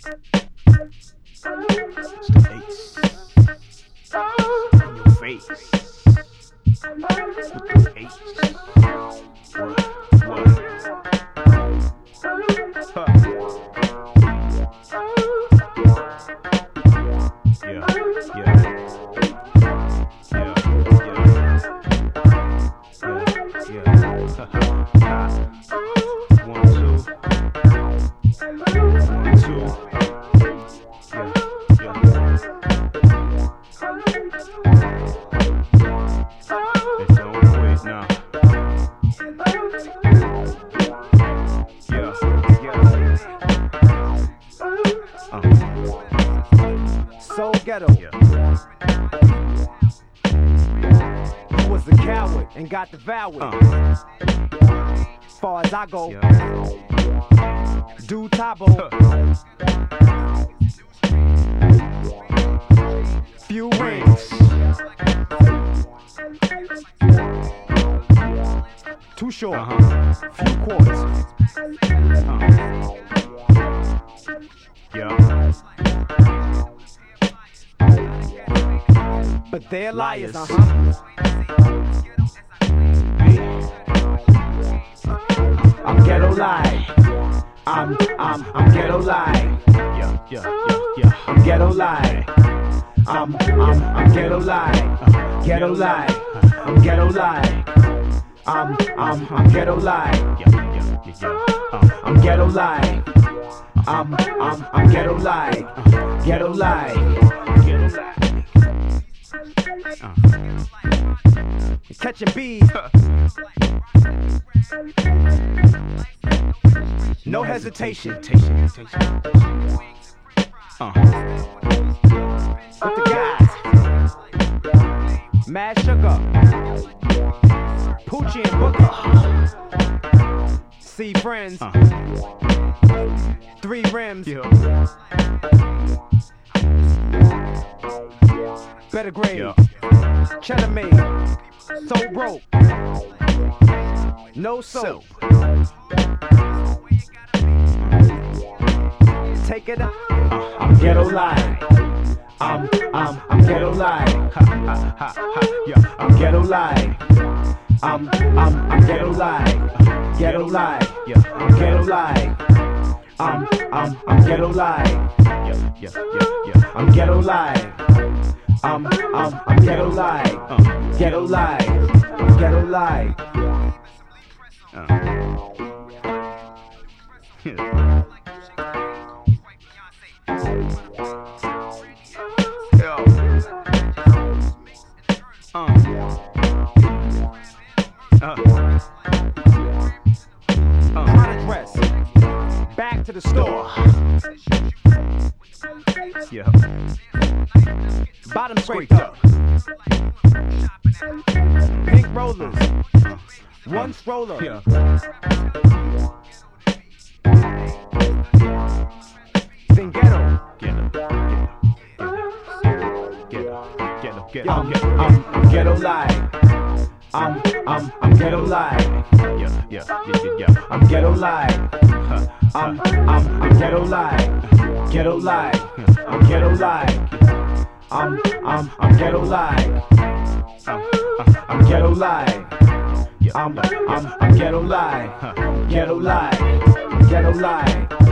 It's the ace in your face. With the ace. What? Huh. Yeah. One, two. It don't quit now. Soul Ghetto. Who was the coward and got devoured? Far as I go, do Tabo. Few rings, too short, few quarters. But they're liars, I'm ghetto live. I'm ghetto live. I'm ghetto live. I'm ghetto live. Ghetto live. I'm ghetto live. I'm ghetto live. I'm ghetto live. I'm ghetto live. Ghetto live. Catching bees. No hesitation. With the guys, Mad Sugar, Poochie and Booker, C Friends, Three Rims, Better Grade, Cheddar Made, So Broke, No Soap. Take it up. I'm ghetto live. I'm ghetto live. I'm ghetto live. I'm ghetto live. Ghetto live. I'm ghetto live. I'm ghetto live. I'm ghetto live. I'm ghetto live. Ghetto live. Ghetto live. Trying to dress. Back to the store. Bottom scraped up. Pink rollers. One stroller. Then ghetto. I'm ghetto live. I'm ghetto live. I'm ghetto live. I'm ghetto live. Ghetto live. I'm ghetto live. I'm ghetto live. I'm ghetto live. I'm ghetto live. Ghetto live. Ghetto live.